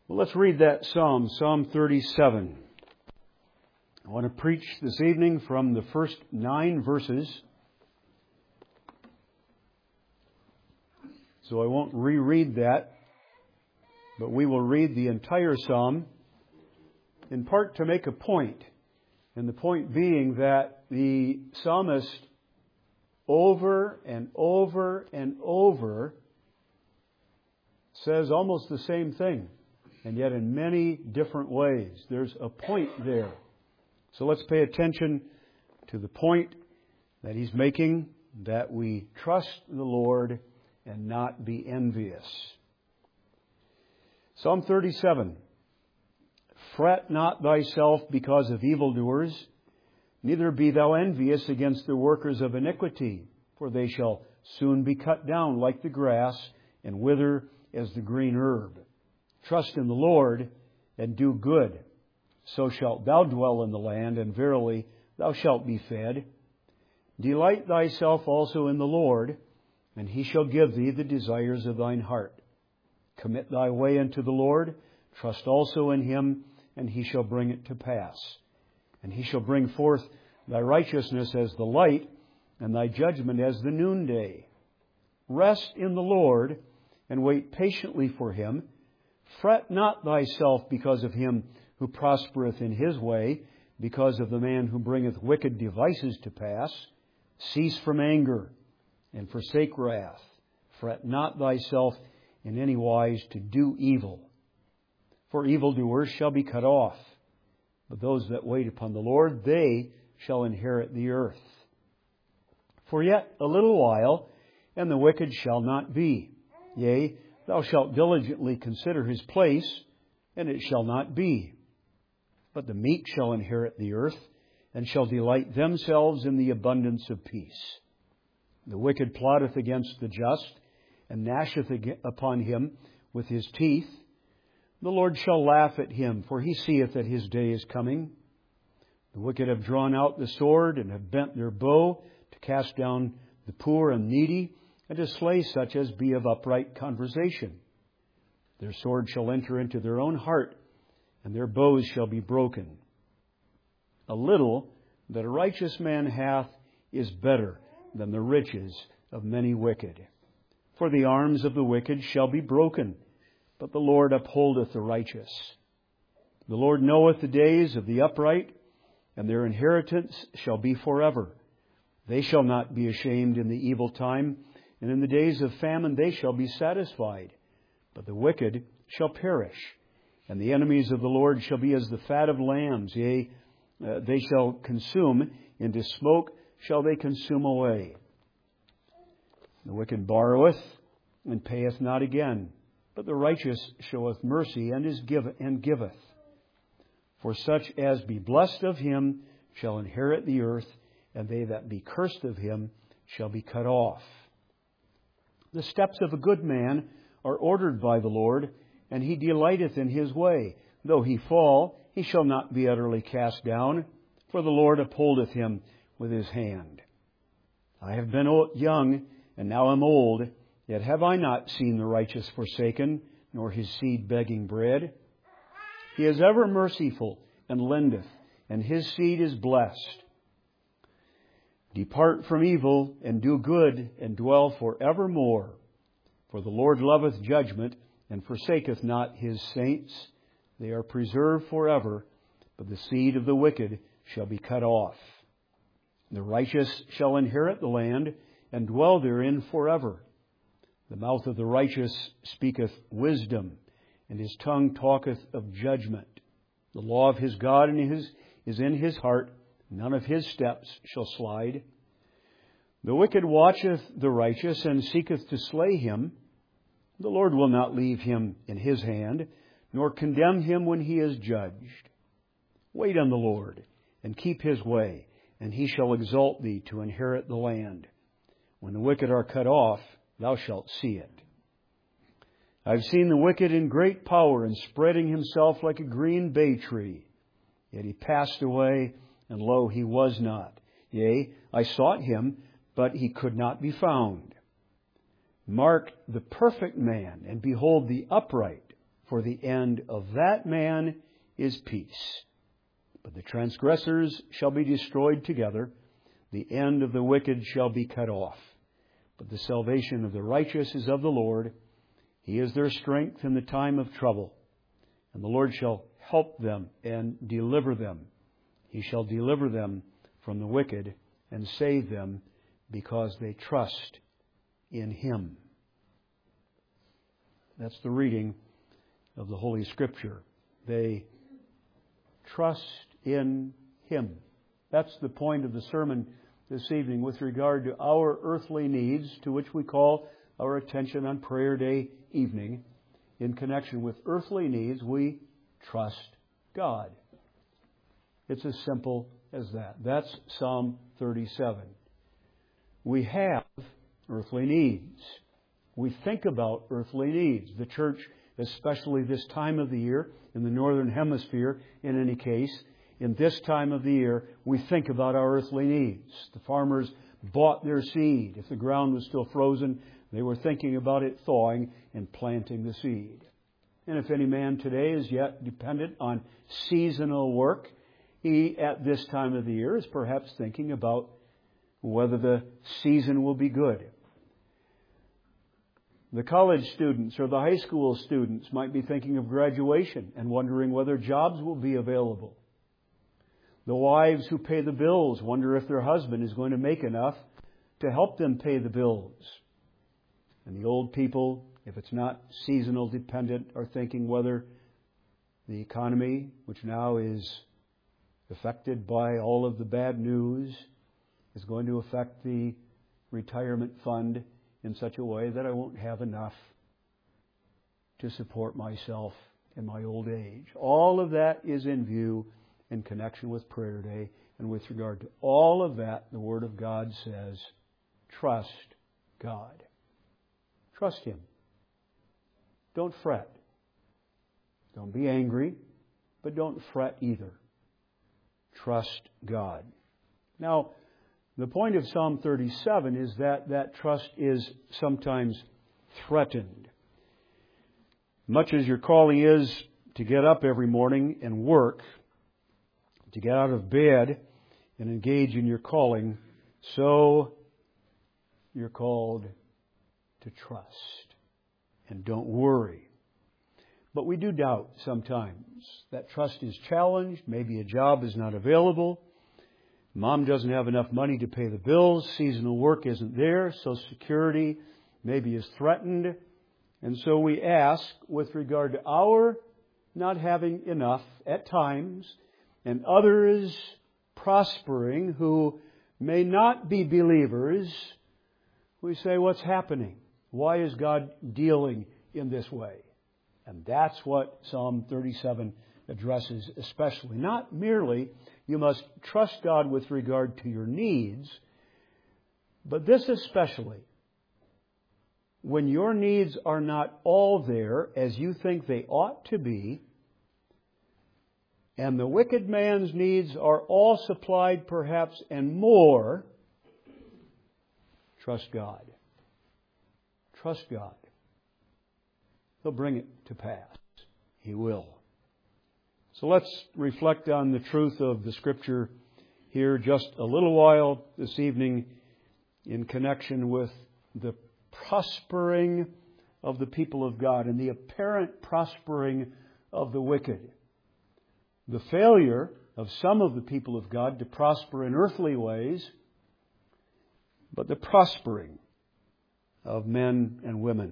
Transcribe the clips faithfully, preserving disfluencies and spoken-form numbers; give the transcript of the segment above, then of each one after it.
Well, let's read that Psalm, Psalm thirty-seven. I want to preach this evening from the first nine verses. So I won't reread that, but we will read the entire Psalm, in part to make a point. And the point being that the psalmist over and over and over says almost the same thing, and yet in many different ways. There's a point there. So let's pay attention to the point that he's making, that we trust the Lord and not be envious. Psalm thirty-seven. Fret not thyself because of evildoers, neither be thou envious against the workers of iniquity, for they shall soon be cut down like the grass and wither as the green herb. Trust in the Lord and do good. So shalt thou dwell in the land, and verily thou shalt be fed. Delight thyself also in the Lord, and He shall give thee the desires of thine heart. Commit thy way unto the Lord, trust also in Him, and He shall bring it to pass. And He shall bring forth thy righteousness as the light, and thy judgment as the noonday. Rest in the Lord, and wait patiently for Him. Fret not thyself because of him who prospereth in his way, because of the man who bringeth wicked devices to pass. Cease from anger, and forsake wrath. Fret not thyself in any wise to do evil. For evildoers shall be cut off, but those that wait upon the Lord, they shall inherit the earth. For yet a little while, and the wicked shall not be. Yea, thou shalt diligently consider his place, and it shall not be. But the meek shall inherit the earth, and shall delight themselves in the abundance of peace. The wicked plotteth against the just, and gnasheth upon him with his teeth. The Lord shall laugh at him, for He seeth that his day is coming. The wicked have drawn out the sword, and have bent their bow, to cast down the poor and needy, and to slay such as be of upright conversation. Their sword shall enter into their own heart, and their bows shall be broken. A little that a righteous man hath is better than the riches of many wicked. For the arms of the wicked shall be broken, but the Lord upholdeth the righteous. The Lord knoweth the days of the upright, and their inheritance shall be forever. They shall not be ashamed in the evil time, and in the days of famine they shall be satisfied. But the wicked shall perish, and the enemies of the Lord shall be as the fat of lambs. Yea, uh, they shall consume, into smoke shall they consume away. The wicked borroweth, and payeth not again, but the righteous showeth mercy, and is give, and giveth. For such as be blessed of him shall inherit the earth, and they that be cursed of him shall be cut off. The steps of a good man are ordered by the Lord, and He delighteth in his way. Though he fall, he shall not be utterly cast down, for the Lord upholdeth him with His hand. I have been young, and now am old, yet have I not seen the righteous forsaken, nor his seed begging bread. He is ever merciful, and lendeth, and his seed is blessed. Depart from evil, and do good, and dwell for evermore. For the Lord loveth judgment, and forsaketh not His saints. They are preserved forever, but the seed of the wicked shall be cut off. The righteous shall inherit the land, and dwell therein forever. The mouth of the righteous speaketh wisdom, and his tongue talketh of judgment. The law of his God in his, is in his heart, none of his steps shall slide. The wicked watcheth the righteous, and seeketh to slay him. The Lord will not leave him in his hand, nor condemn him when he is judged. Wait on the Lord, and keep His way, and He shall exalt thee to inherit the land. When the wicked are cut off, thou shalt see it. I have seen the wicked in great power, and spreading himself like a green bay tree. Yet he passed away, and lo, he was not. Yea, I sought him, but he could not be found. Mark the perfect man, and behold the upright, for the end of that man is peace. But the transgressors shall be destroyed together. The end of the wicked shall be cut off. But the salvation of the righteous is of the Lord. He is their strength in the time of trouble. And the Lord shall help them and deliver them. He shall deliver them from the wicked and save them because they trust in Him. That's the reading of the Holy Scripture. They trust in Him. That's the point of the sermon this evening with regard to our earthly needs, to which we call our attention on Prayer Day evening. In connection with earthly needs, we trust God. It's as simple as that. That's Psalm thirty-seven. We have earthly needs. We think about earthly needs. The church, especially this time of the year, in the Northern Hemisphere, in any case, in this time of the year, we think about our earthly needs. The farmers bought their seed. If the ground was still frozen, they were thinking about it thawing and planting the seed. And if any man today is yet dependent on seasonal work, he, at this time of the year, is perhaps thinking about whether the season will be good. The college students or the high school students might be thinking of graduation and wondering whether jobs will be available. The wives who pay the bills wonder if their husband is going to make enough to help them pay the bills. And the old people, if it's not seasonal dependent, are thinking whether the economy, which now is affected by all of the bad news, is going to affect the retirement fund in such a way that I won't have enough to support myself in my old age. All of that is in view in connection with Prayer Day. And with regard to all of that, the Word of God says, trust God. Trust Him. Don't fret. Don't be angry, but don't fret either. Trust God. Now, the point of Psalm thirty-seven is that that trust is sometimes threatened. Much as your calling is to get up every morning and work, to get out of bed and engage in your calling, so you're called to trust. And don't worry. But we do doubt sometimes. That trust is challenged. Maybe a job is not available. Mom doesn't have enough money to pay the bills. Seasonal work isn't there. Social Security maybe is threatened. And so we ask, with regard to our not having enough at times, and others prospering who may not be believers, we say, what's happening? Why is God dealing in this way? And that's what Psalm thirty-seven addresses especially. Not merely you must trust God with regard to your needs, but this especially. When your needs are not all there as you think they ought to be, and the wicked man's needs are all supplied perhaps and more, trust God. Trust God. He'll bring it to pass. He will. So let's reflect on the truth of the Scripture here just a little while this evening in connection with the prospering of the people of God and the apparent prospering of the wicked. The failure of some of the people of God to prosper in earthly ways, but the prospering of men and women.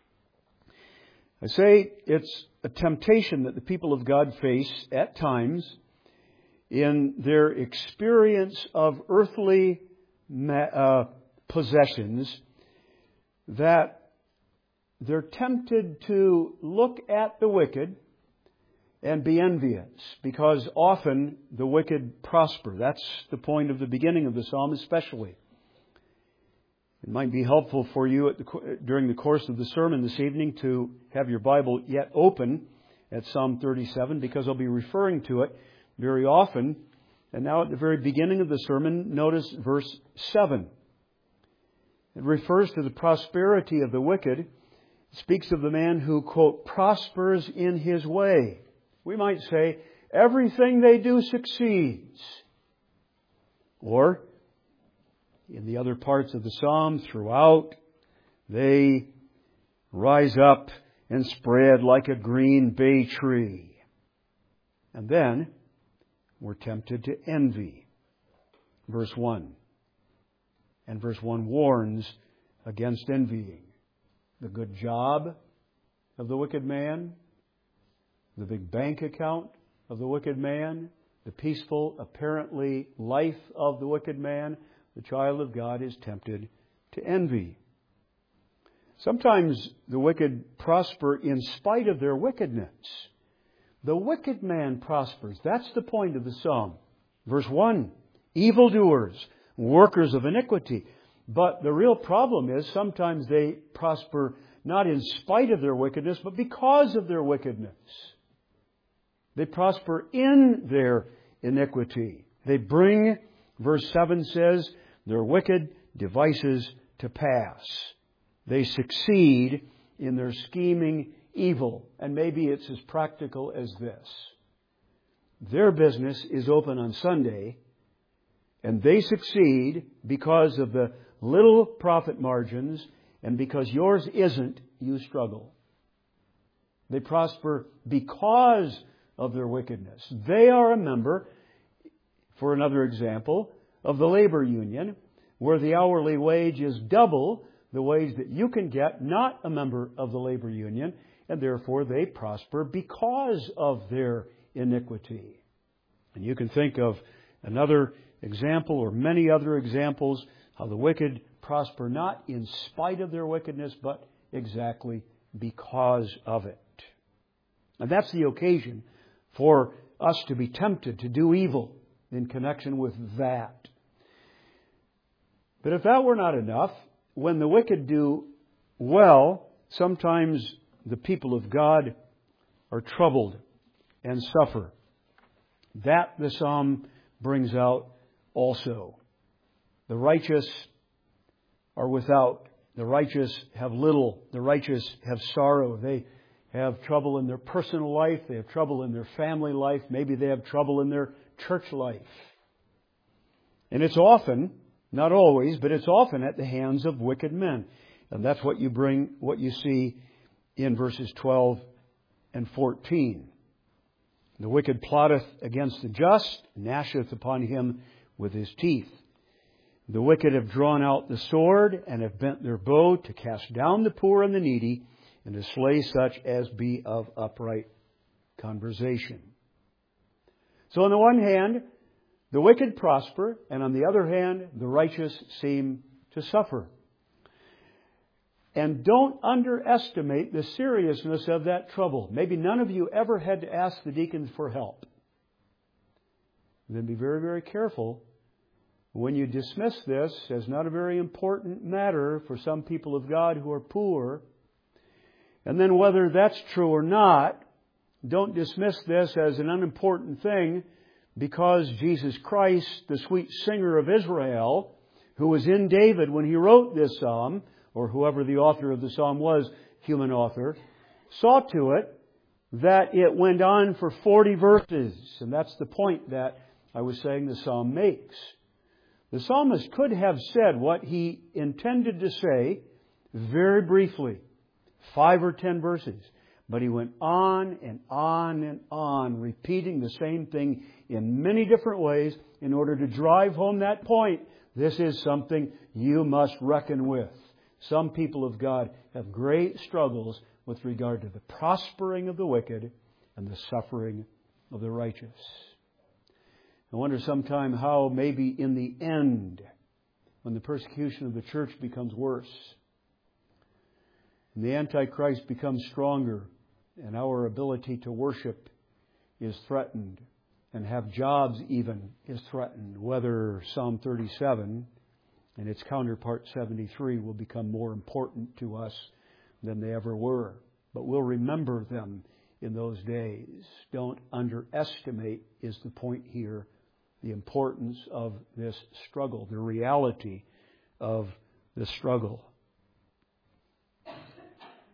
I say it's a temptation that the people of God face at times in their experience of earthly uh, possessions, that they're tempted to look at the wicked and be envious, because often the wicked prosper. That's the point of the beginning of the psalm especially. It might be helpful for you at the, during the course of the sermon this evening to have your Bible yet open at Psalm thirty-seven, because I'll be referring to it very often. And now at the very beginning of the sermon, notice verse seven. It refers to the prosperity of the wicked, It speaks of the man who, quote, prospers in his way. We might say, everything they do succeeds. Or, in the other parts of the psalm, throughout, they rise up and spread like a green bay tree. And then, we're tempted to envy. Verse one. And verse one warns against envying. The good job of the wicked man, the big bank account of the wicked man, the peaceful, apparently, life of the wicked man, the child of God is tempted to envy. Sometimes the wicked prosper in spite of their wickedness. The wicked man prospers. That's the point of the psalm. Verse one, evildoers, workers of iniquity. But the real problem is sometimes they prosper not in spite of their wickedness, but because of their wickedness. They prosper in their iniquity. They bring, verse seven says, their wicked devices to pass. They succeed in their scheming evil. And maybe it's as practical as this. Their business is open on Sunday, and they succeed because of the little profit margins, and because yours isn't, you struggle. They prosper because of their wickedness. They are a member, for another example, of the labor union, where the hourly wage is double the wage that you can get, not a member of the labor union, and therefore they prosper because of their iniquity. And you can think of another example or many other examples how the wicked prosper not in spite of their wickedness, but exactly because of it. And that's the occasion for us to be tempted to do evil in connection with that. But if that were not enough, when the wicked do well, sometimes the people of God are troubled and suffer. That the psalm brings out also. The righteous are without. The righteous have little. The righteous have sorrow. They have trouble in their personal life. They have trouble in their family life. Maybe they have trouble in their church life. And it's often, not always, but it's often at the hands of wicked men. And that's what you bring, what you see in verses twelve and fourteen. The wicked plotteth against the just, gnasheth upon him with his teeth. The wicked have drawn out the sword and have bent their bow to cast down the poor and the needy and to slay such as be of upright conversation. So on the one hand, the wicked prosper, and on the other hand, the righteous seem to suffer. And don't underestimate the seriousness of that trouble. Maybe none of you ever had to ask the deacons for help. Then be very, very careful when you dismiss this as not a very important matter for some people of God who are poor. And then whether that's true or not, don't dismiss this as an unimportant thing because Jesus Christ, the sweet singer of Israel, who was in David when he wrote this psalm, or whoever the author of the psalm was, human author, saw to it that it went on for forty verses. And that's the point that I was saying the psalm makes. The psalmist could have said what he intended to say very briefly, five or ten verses. But he went on and on and on, repeating the same thing in many different ways in order to drive home that point. This is something you must reckon with. Some people of God have great struggles with regard to the prospering of the wicked and the suffering of the righteous. I wonder sometime how maybe in the end, when the persecution of the church becomes worse, and the Antichrist becomes stronger, and our ability to worship is threatened, and have jobs even is threatened, whether Psalm thirty-seven and its counterpart seventy-three will become more important to us than they ever were. But we'll remember them in those days. Don't underestimate, is the point here, the importance of this struggle, the reality of the struggle.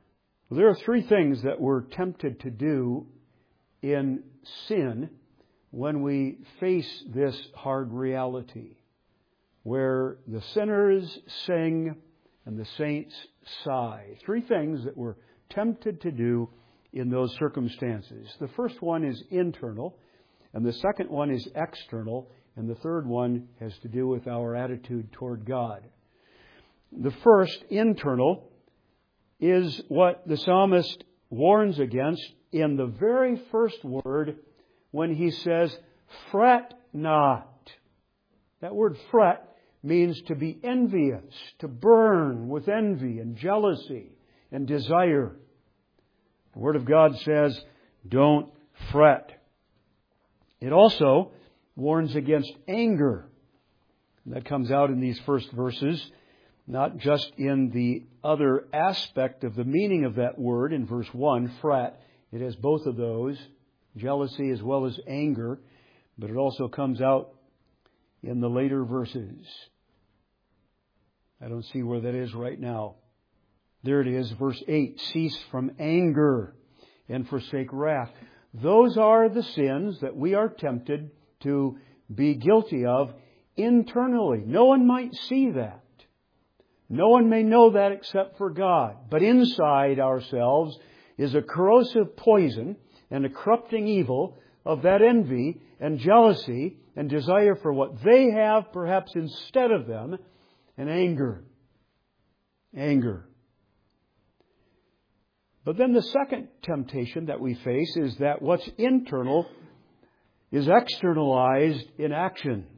There are three things that we're tempted to do in sin when we face this hard reality, where the sinners sing and the saints sigh. Three things that we're tempted to do in those circumstances. The first one is internal, and the second one is external, and the third one has to do with our attitude toward God. The first, internal, is what the psalmist warns against in the very first word when he says, fret not. That word fret means to be envious, to burn with envy and jealousy and desire. The Word of God says, don't fret. It also warns against anger. That comes out in these first verses, not just in the other aspect of the meaning of that word in verse one, fret. It has both of those, jealousy as well as anger, but it also comes out in the later verses. I don't see where that is right now. There it is, verse eight, cease from anger and forsake wrath. Those are the sins that we are tempted to be guilty of internally. No one might see that. No one may know that except for God. But inside ourselves is a corrosive poison and a corrupting evil of that envy and jealousy and desire for what they have perhaps instead of them, and anger. Anger. But then the second temptation that we face is that what's internal is externalized in actions.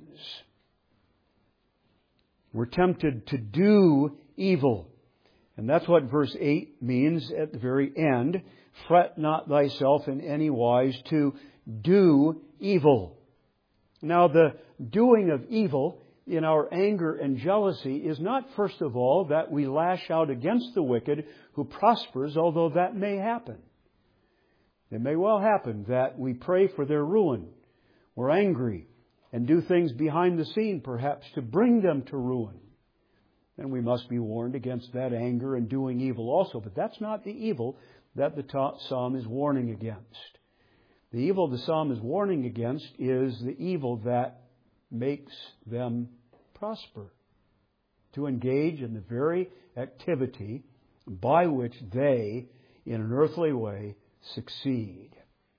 We're tempted to do evil. And that's what verse eight means at the very end. Fret not thyself in any wise to do evil. Now, the doing of evil in our anger and jealousy is not, first of all, that we lash out against the wicked who prospers, although that may happen. It may well happen that we pray for their ruin. We're angry and do things behind the scene, perhaps, to bring them to ruin. Then we must be warned against that anger and doing evil also. But that's not the evil that the psalm is warning against. The evil the psalm is warning against is the evil that makes them prosper, to engage in the very activity by which they, in an earthly way, succeed.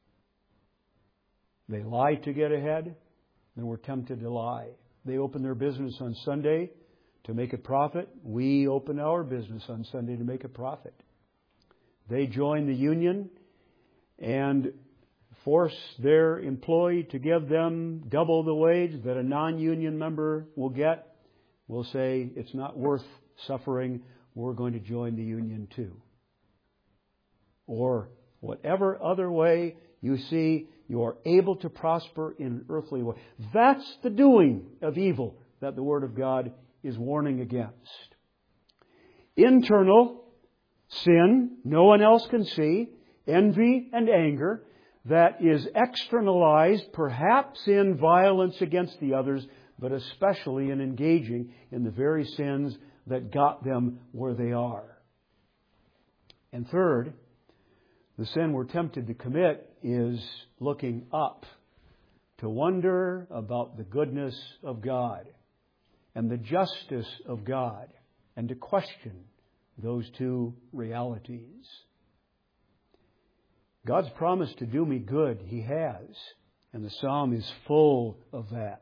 They lie to get ahead, and we're tempted to lie. They open their business on Sunday to make a profit. We open our business on Sunday to make a profit. They join the union and force their employee to give them double the wage that a non-union member will get. We'll say it's not worth suffering. We're going to join the union too. Or whatever other way you see you are able to prosper in an earthly way. That's the doing of evil that the Word of God is warning against. Internal sin, no one else can see, envy and anger, that is externalized perhaps in violence against the others, but especially in engaging in the very sins that got them where they are. And third, the sin we're tempted to commit is looking up to wonder about the goodness of God and the justice of God and to question those two realities. God's promised to do me good. He has. And the psalm is full of that.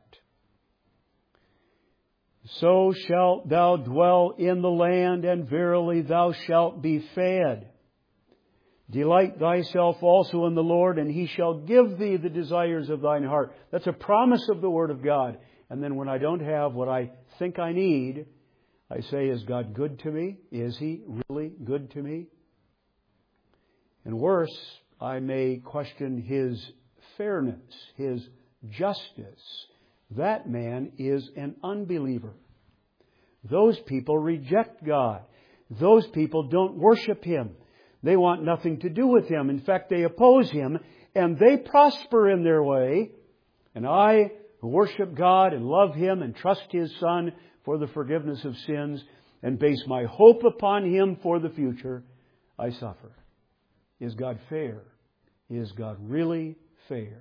So shalt thou dwell in the land, and verily thou shalt be fed. Delight thyself also in the Lord, and He shall give thee the desires of thine heart. That's a promise of the Word of God. And then when I don't have what I think I need, I say, is God good to me? Is He really good to me? And worse, I may question His fairness, His justice. That man is an unbeliever. Those people reject God. Those people don't worship Him. They want nothing to do with Him. In fact, they oppose Him, and they prosper in their way. And I, who worship God and love Him and trust His Son for the forgiveness of sins and base my hope upon Him for the future, I suffer? Is God fair? Is God really fair?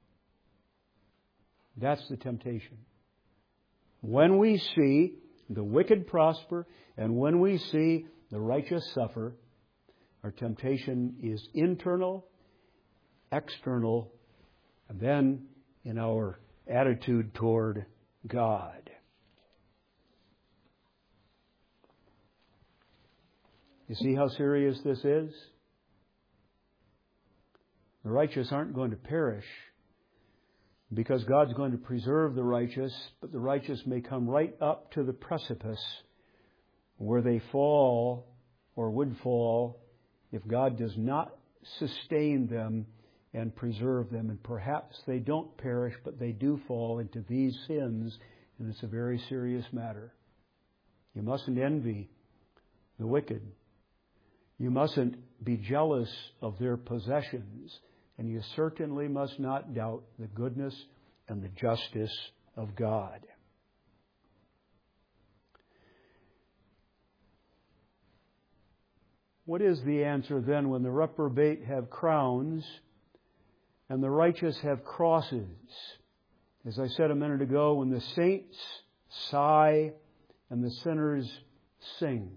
That's the temptation. When we see the wicked prosper and when we see the righteous suffer, our temptation is internal, external, and then in our attitude toward God. You see how serious this is? The righteous aren't going to perish because God's going to preserve the righteous, but the righteous may come right up to the precipice where they fall or would fall if God does not sustain them and preserve them. And perhaps they don't perish, but they do fall into these sins, and it's a very serious matter. You mustn't envy the wicked. You mustn't be jealous of their possessions. And you certainly must not doubt the goodness and the justice of God. What is the answer then when the reprobate have crowns and the righteous have crosses? As I said a minute ago, when the saints sigh and the sinners sing.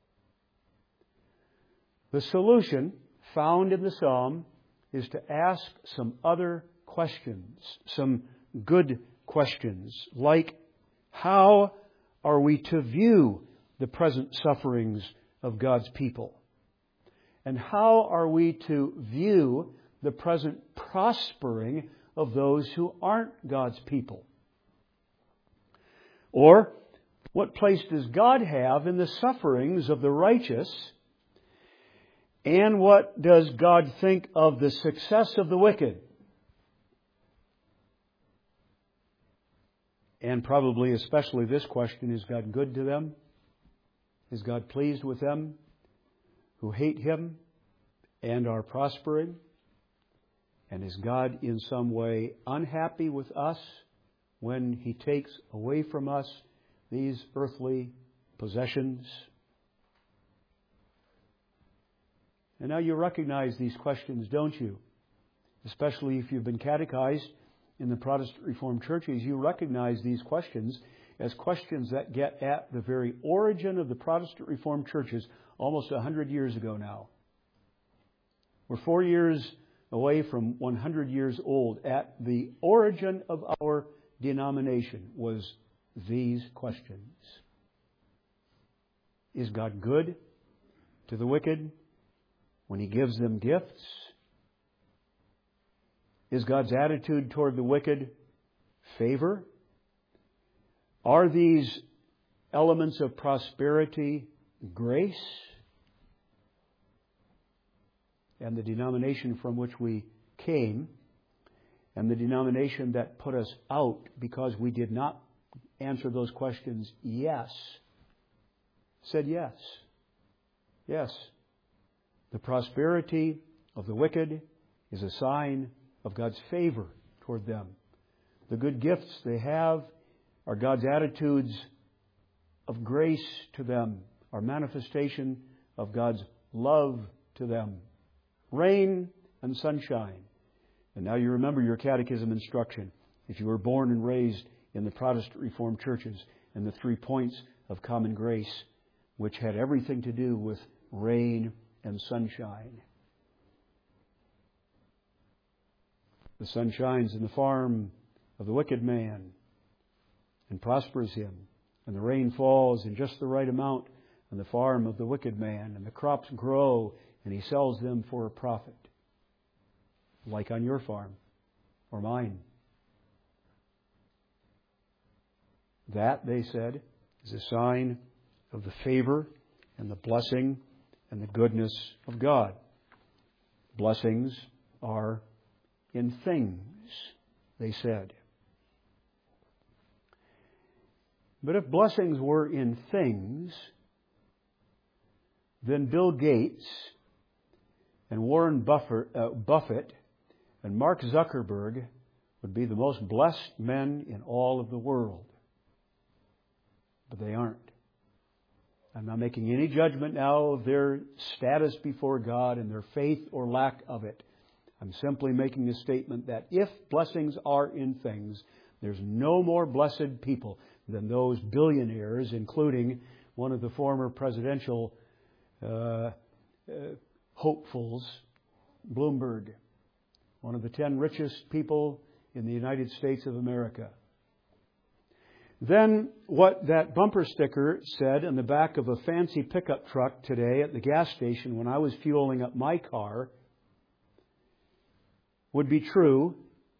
The solution found in the psalm is to ask some other questions, some good questions, like how are we to view the present sufferings of God's people? And how are we to view the present prospering of those who aren't God's people? Or, what place does God have in the sufferings of the righteous? And what does God think of the success of the wicked? And probably especially this question, is God good to them? Is God pleased with them who hate Him and are prospering? And is God in some way unhappy with us when He takes away from us these earthly possessions? And now you recognize these questions, don't you? Especially if you've been catechized in the Protestant Reformed churches, you recognize these questions as questions that get at the very origin of the Protestant Reformed churches almost a hundred years ago now. We're four years away from one hundred years old. At the origin of our denomination was these questions. Is God good to the wicked when He gives them gifts? Is God's attitude toward the wicked favor? Are these elements of prosperity grace? And the denomination from which we came, and the denomination that put us out because we did not answer those questions yes, said yes. Yes. The prosperity of the wicked is a sign of God's favor toward them. The good gifts they have are God's attitudes of grace to them, are manifestation of God's love to them. Rain and sunshine. And now you remember your catechism instruction. If you were born and raised in the Protestant Reformed churches and the three points of common grace, which had everything to do with rain and sunshine. The sun shines in the farm of the wicked man and prospers him. And the rain falls in just the right amount on the farm of the wicked man. And the crops grow and he sells them for a profit. Like on your farm or mine. That, they said, is a sign of the favor and the blessing and the goodness of God. Blessings are in things, they said. But if blessings were in things, then Bill Gates and Warren Buffett, uh, Buffett and Mark Zuckerberg would be the most blessed men in all of the world. But they aren't. I'm not making any judgment now of their status before God and their faith or lack of it. I'm simply making a statement that if blessings are in things, there's no more blessed people than those billionaires, including one of the former presidential uh, uh, hopefuls, Bloomberg, one of the ten richest people in the United States of America. Then what that bumper sticker said on the back of a fancy pickup truck today at the gas station when I was fueling up my car would be true.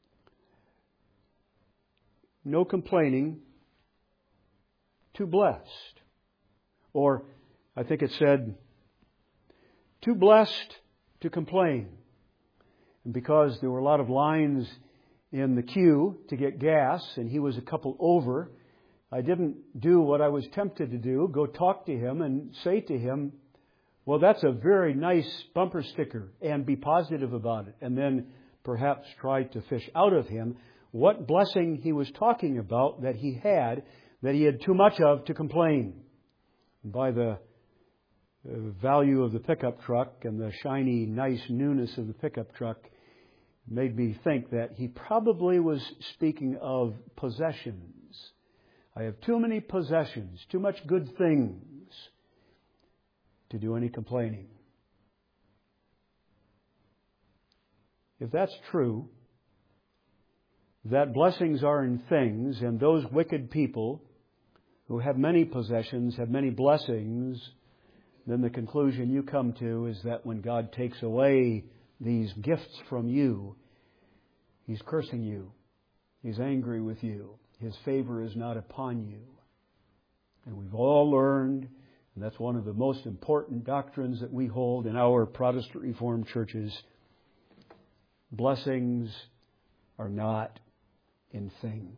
No complaining, too blessed. Or I think it said, too blessed to complain. And because there were a lot of lines in the queue to get gas and he was a couple over, I didn't do what I was tempted to do, go talk to him and say to him, well, that's a very nice bumper sticker, and be positive about it. And then perhaps try to fish out of him what blessing he was talking about that he had, that he had too much of to complain. By the value of the pickup truck and the shiny, nice newness of the pickup truck, made me think that he probably was speaking of possessions. I have too many possessions, too much good things to do any complaining. If that's true, that blessings are in things, and those wicked people who have many possessions have many blessings, then the conclusion you come to is that when God takes away these gifts from you, He's cursing you. He's angry with you. His favor is not upon you. And we've all learned, and that's one of the most important doctrines that we hold in our Protestant Reformed churches, blessings are not in things.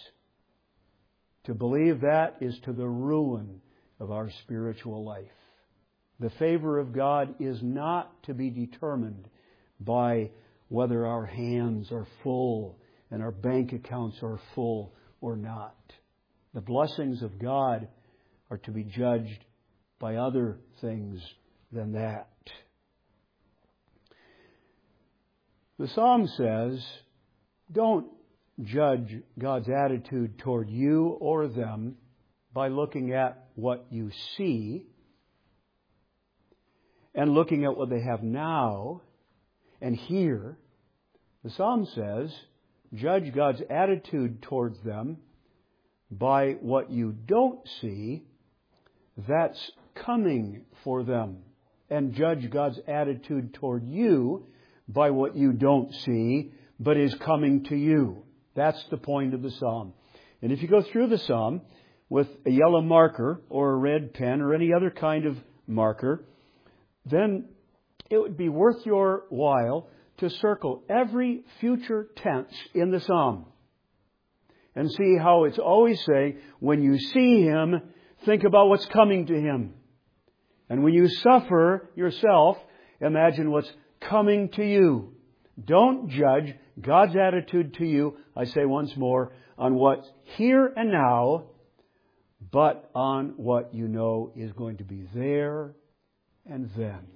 To believe that is to the ruin of our spiritual life. The favor of God is not to be determined by whether our hands are full and our bank accounts are full or not. The blessings of God are to be judged by other things than that. The Psalm says, don't judge God's attitude toward you or them by looking at what you see and looking at what they have now and here. The Psalm says, judge God's attitude towards them by what you don't see that's coming for them. And judge God's attitude toward you by what you don't see but is coming to you. That's the point of the Psalm. And if you go through the Psalm with a yellow marker or a red pen or any other kind of marker, then it would be worth your while to circle every future tense in the Psalm and see how it's always saying, when you see Him, think about what's coming to Him. And when you suffer yourself, imagine what's coming to you. Don't judge God's attitude to you, I say once more, on what's here and now, but on what you know is going to be there and then.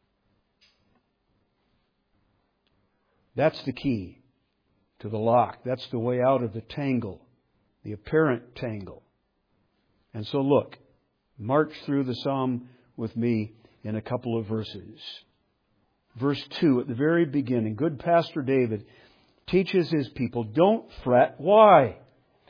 That's the key to the lock. That's the way out of the tangle, the apparent tangle. And so look, march through the Psalm with me in a couple of verses. Verse two, at the very beginning, good Pastor David teaches his people, don't fret. Why?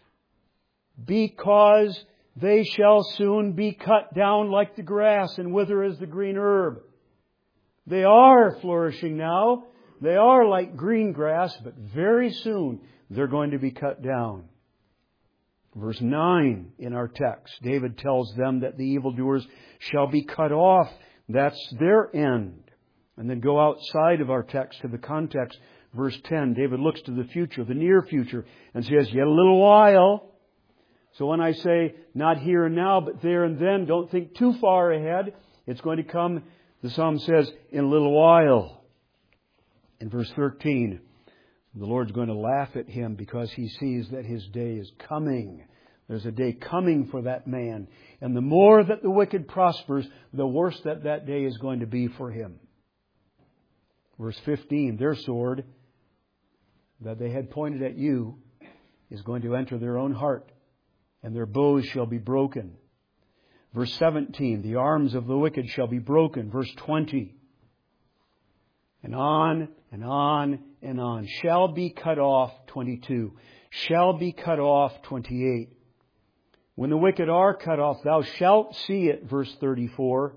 Because they shall soon be cut down like the grass and wither as the green herb. They are flourishing now. They are like green grass, but very soon they're going to be cut down. Verse nine in our text, David tells them that the evildoers shall be cut off. That's their end. And then go outside of our text to the context. Verse ten, David looks to the future, the near future, and says, yet a little while. So when I say not here and now, but there and then, don't think too far ahead. It's going to come, the Psalm says, in a little while. In verse thirteen, the Lord's going to laugh at him because He sees that His day is coming. There's a day coming for that man. And the more that the wicked prospers, the worse that that day is going to be for him. Verse fifteen, their sword that they had pointed at you is going to enter their own heart, and their bows shall be broken. Verse seventeen, the arms of the wicked shall be broken. Verse twenty, and on and on and on. Shall be cut off, twenty-two. Shall be cut off, twenty-eight. When the wicked are cut off, thou shalt see it, verse thirty-four.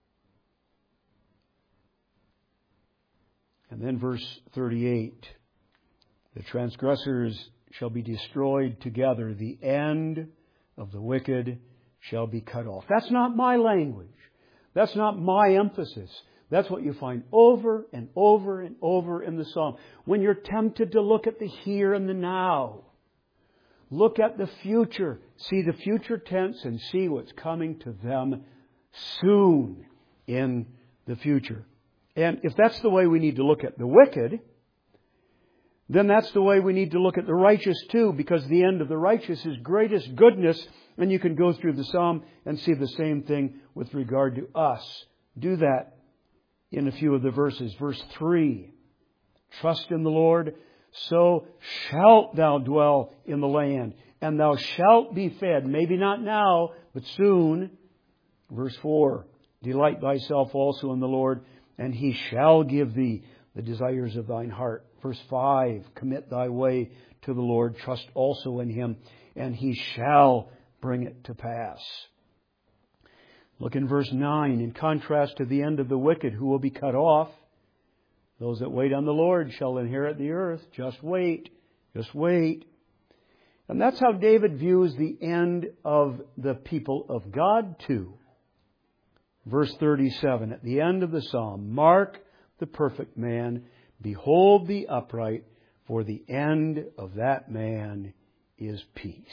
And then verse thirty-eight. The transgressors shall be destroyed together. The end of the wicked shall be cut off. That's not my language. That's not my emphasis. That's what you find over and over and over in the Psalm. When you're tempted to look at the here and the now, look at the future. See the future tense and see what's coming to them soon in the future. And if that's the way we need to look at the wicked, then that's the way we need to look at the righteous too, because the end of the righteous is greatest goodness. And you can go through the Psalm and see the same thing with regard to us. Do that in a few of the verses. Verse three, trust in the Lord, so shalt thou dwell in the land, and thou shalt be fed. Maybe not now, but soon. Verse four, delight thyself also in the Lord, and He shall give thee the desires of thine heart. Verse five, commit thy way to the Lord, trust also in Him, and He shall bring it to pass. Look in verse nine, in contrast to the end of the wicked who will be cut off. Those that wait on the Lord shall inherit the earth. Just wait. Just wait. And that's how David views the end of the people of God too. Verse thirty-seven, at the end of the Psalm, mark the perfect man, behold the upright, for the end of that man is peace.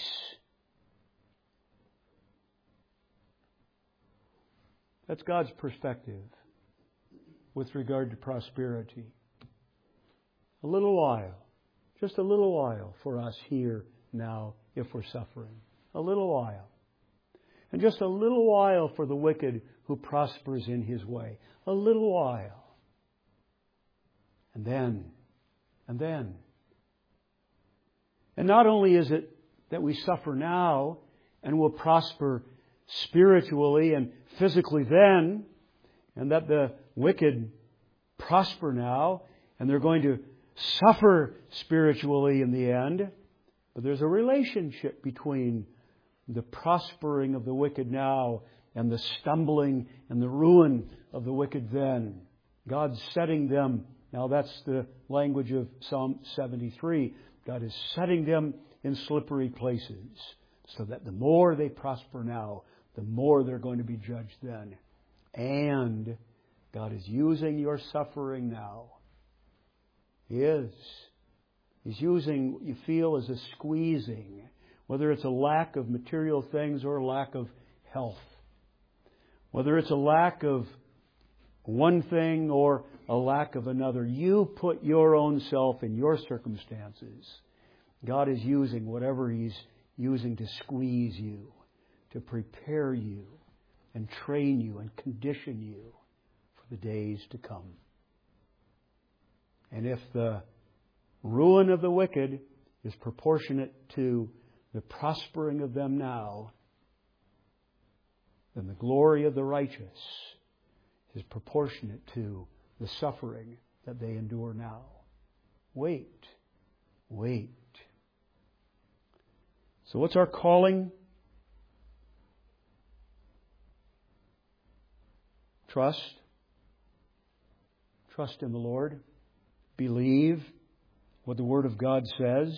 That's God's perspective with regard to prosperity. A little while, just a little while for us here now if we're suffering. A little while. And just a little while for the wicked who prospers in his way. A little while. And then, and then. And not only is it that we suffer now and will prosper spiritually and physically then, and that the wicked prosper now, and they're going to suffer spiritually in the end, but there's a relationship between the prospering of the wicked now and the stumbling and the ruin of the wicked then. God's setting them, now that's the language of Psalm seventy-three, God is setting them in slippery places so that the more they prosper now, the more they're going to be judged then. And God is using your suffering now. He is. He's using what you feel as a squeezing, whether it's a lack of material things or a lack of health. Whether it's a lack of one thing or a lack of another. You put your own self in your circumstances. God is using whatever He's using to squeeze you, to prepare you and train you and condition you for the days to come. And if the ruin of the wicked is proportionate to the prospering of them now, then the glory of the righteous is proportionate to the suffering that they endure now. Wait. Wait. So what's our calling? Trust. Trust in the Lord. Believe what the Word of God says.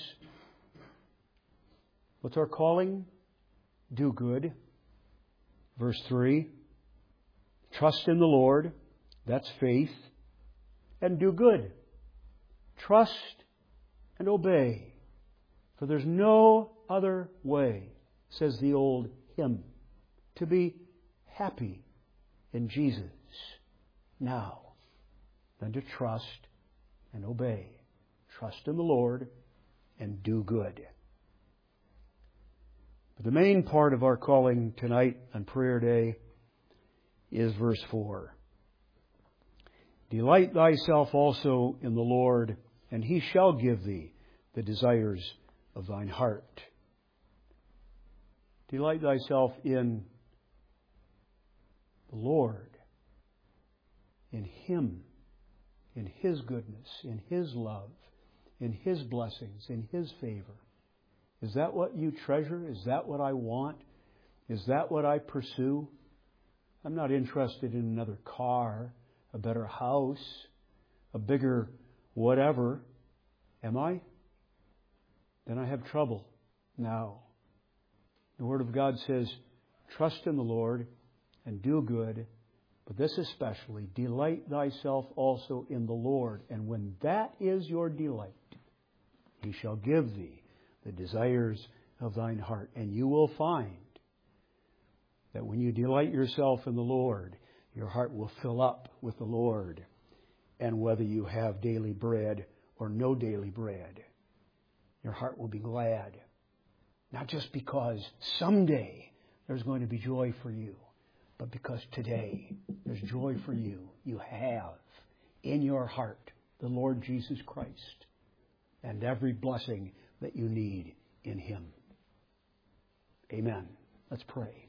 What's our calling? Do good. Verse three. Trust in the Lord. That's faith. And do good. Trust and obey. For there's no other way, says the old hymn, to be happy in Jesus now than to trust and obey. Trust in the Lord and do good. But the main part of our calling tonight on prayer day is verse four. Delight thyself also in the Lord, and he shall give thee the desires of thine heart. Delight thyself in the Lord, in Him, in His goodness, in His love, in His blessings, in His favor. Is that what you treasure? Is that what I want? Is that what I pursue? I'm not interested in another car, a better house, a bigger whatever. Am I? Then I have trouble now. The Word of God says, trust in the Lord and do good, but this especially, delight thyself also in the Lord. And when that is your delight, He shall give thee the desires of thine heart. And you will find that when you delight yourself in the Lord, your heart will fill up with the Lord. And whether you have daily bread or no daily bread, your heart will be glad. Not just because someday there's going to be joy for you, but because today there's joy for you. You have in your heart the Lord Jesus Christ and every blessing that you need in Him. Amen. Let's pray.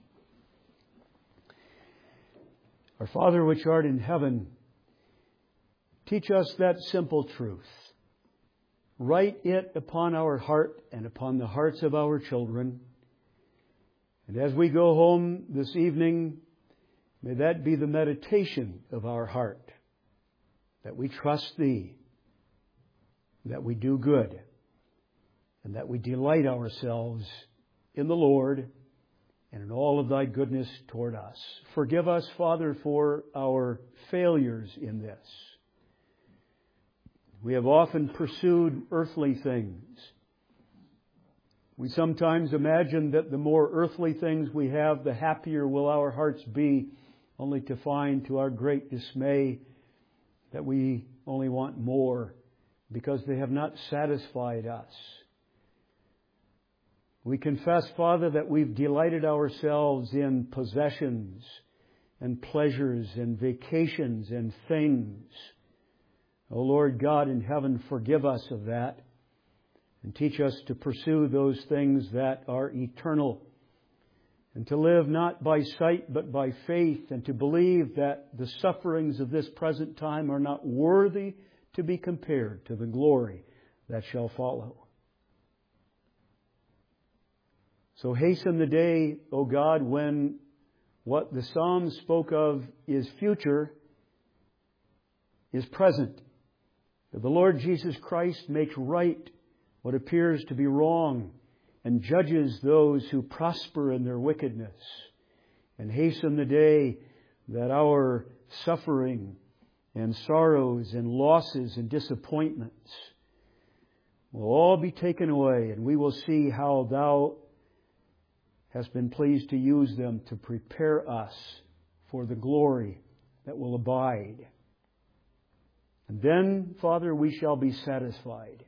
Our Father which art in heaven, teach us that simple truth. Write it upon our heart and upon the hearts of our children. And as we go home this evening, may that be the meditation of our heart, that we trust Thee, that we do good, and that we delight ourselves in the Lord and in all of Thy goodness toward us. Forgive us, Father, for our failures in this. We have often pursued earthly things. We sometimes imagine that the more earthly things we have, the happier will our hearts be, only to find to our great dismay that we only want more because they have not satisfied us. We confess, Father, that we've delighted ourselves in possessions and pleasures and vacations and things. O Lord God in heaven, forgive us of that and teach us to pursue those things that are eternal and to live not by sight but by faith and to believe that the sufferings of this present time are not worthy to be compared to the glory that shall follow. So hasten the day, O God, when what the Psalms spoke of is future is present. That the Lord Jesus Christ makes right what appears to be wrong and judges those who prosper in their wickedness. And hasten the day that our suffering and sorrows and losses and disappointments will all be taken away, and we will see how Thou hast been pleased to use them to prepare us for the glory that will abide. And then, Father, we shall be satisfied.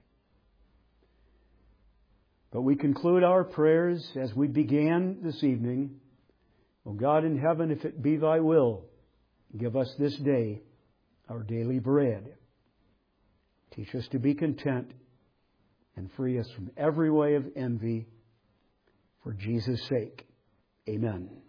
But we conclude our prayers as we began this evening. O God in heaven, if it be Thy will, give us this day our daily bread. Teach us to be content and free us from every way of envy. For Jesus' sake, amen.